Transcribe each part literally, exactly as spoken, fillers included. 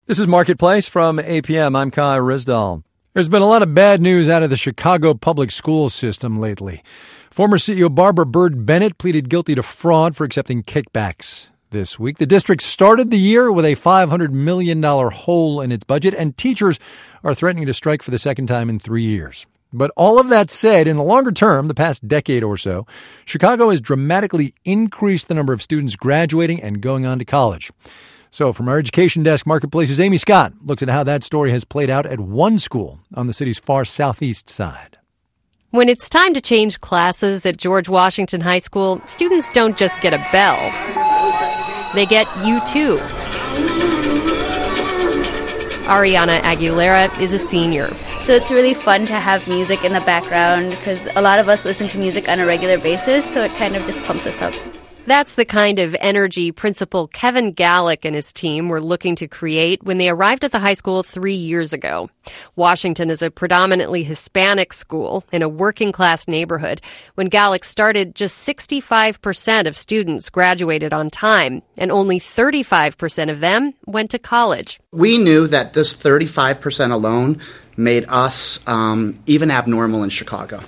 This is Marketplace from A P M. I'm Kai Risdall. There's been a lot of bad news out of the Chicago public school system lately. Former C E O Barbara Byrd Bennett pleaded guilty to fraud for accepting kickbacks this week. The district started the year with a five hundred million dollars hole in its budget, and teachers are threatening to strike for the second time in three years. But all of that said, in the longer term, the past decade or so, Chicago has dramatically increased the number of students graduating and going on to college. So from our education desk, Marketplace's Amy Scott looks at how that story has played out at one school on the city's far southeast side. When it's time to change classes at George Washington High School, students don't just get a bell. They get U two. Ariana Aguilera is a senior. So it's really fun to have music in the background because a lot of us listen to music on a regular basis, so it kind of just pumps us up. That's the kind of energy Principal Kevin Gallick and his team were looking to create when they arrived at the high school three years ago. Washington is a predominantly Hispanic school in a working-class neighborhood. When Gallick started, just sixty-five percent of students graduated on time, and only thirty-five percent of them went to college. We knew that this thirty-five percent alone made us um, even abnormal in Chicago.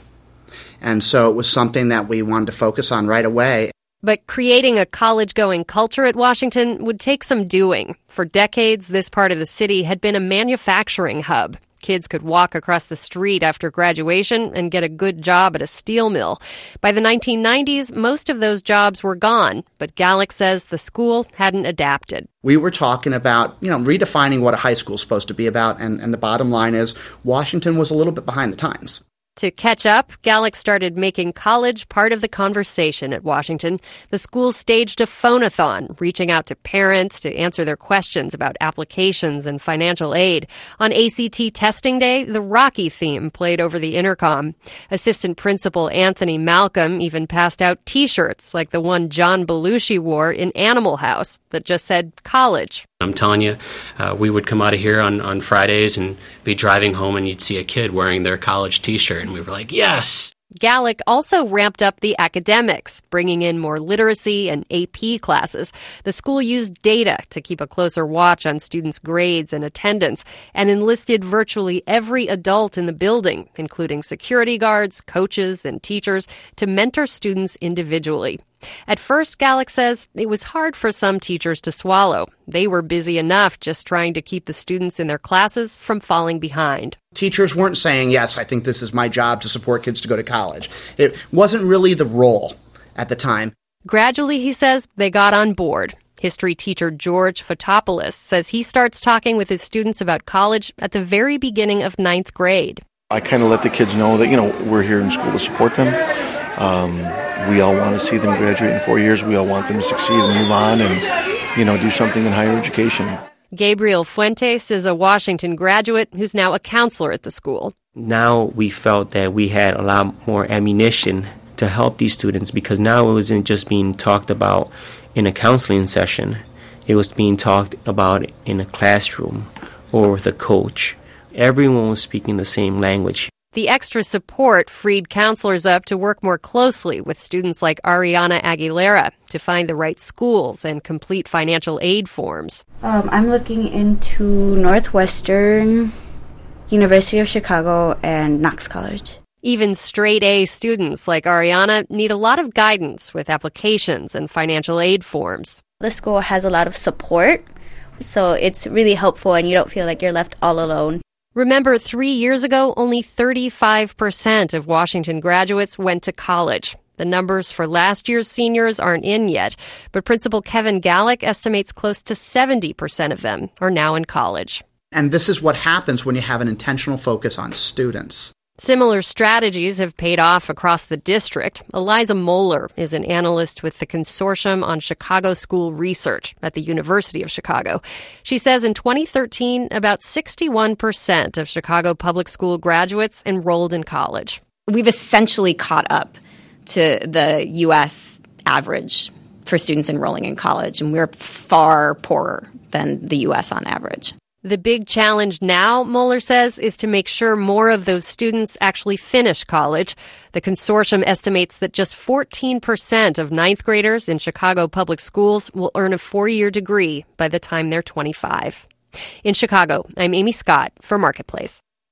And so it was something that we wanted to focus on right away. But creating a college-going culture at Washington would take some doing. For decades, this part of the city had been a manufacturing hub. Kids could walk across the street after graduation and get a good job at a steel mill. By the nineteen nineties, most of those jobs were gone, but Gallick says the school hadn't adapted. We were talking about, you know, redefining what a high school is supposed to be about, and, and the bottom line is Washington was a little bit behind the times. To catch up, Gallick started making college part of the conversation at Washington. The school staged a phone-a-thon, reaching out to parents to answer their questions about applications and financial aid. On A C T testing day, the Rocky theme played over the intercom. Assistant Principal Anthony Malcolm even passed out T-shirts like the one John Belushi wore in Animal House that just said college. I'm telling you, uh, we would come out of here on, on Fridays and be driving home and you'd see a kid wearing their college T-shirt and we were like, yes! Gallick also ramped up the academics, bringing in more literacy and A P classes. The school used data to keep a closer watch on students' grades and attendance and enlisted virtually every adult in the building, including security guards, coaches, and teachers, to mentor students individually. At first, Gallick says, it was hard for some teachers to swallow. They were busy enough just trying to keep the students in their classes from falling behind. Teachers weren't saying, yes, I think this is my job to support kids to go to college. It wasn't really the role at the time. Gradually, he says, they got on board. History teacher George Fotopoulos says he starts talking with his students about college at the very beginning of ninth grade. I kind of let the kids know that, you know, we're here in school to support them. Um, we all want to see them graduate in four years. We all want them to succeed and move on and, you know, do something in higher education. Gabriel Fuentes is a Washington graduate who's now a counselor at the school. Now we felt that we had a lot more ammunition to help these students because now it wasn't just being talked about in a counseling session. It was being talked about in a classroom or with a coach. Everyone was speaking the same language. The extra support freed counselors up to work more closely with students like Ariana Aguilera to find the right schools and complete financial aid forms. Um, I'm looking into Northwestern, University of Chicago, and Knox College. Even straight-A students like Ariana need a lot of guidance with applications and financial aid forms. The school has a lot of support, so it's really helpful and you don't feel like you're left all alone. Remember, three years ago, only thirty-five percent of Washington graduates went to college. The numbers for last year's seniors aren't in yet, but Principal Kevin Gallick estimates close to seventy percent of them are now in college. And this is what happens when you have an intentional focus on students. Similar strategies have paid off across the district. Eliza Moeller is an analyst with the Consortium on Chicago School Research at the University of Chicago. She says in twenty thirteen, about sixty-one percent of Chicago public school graduates enrolled in college. We've essentially caught up to the U S average for students enrolling in college, and we're far poorer than the U S on average. The big challenge now, Moeller says, is to make sure more of those students actually finish college. The consortium estimates that just fourteen percent of ninth graders in Chicago public schools will earn a four-year degree by the time they're twenty-five. In Chicago, I'm Amy Scott for Marketplace.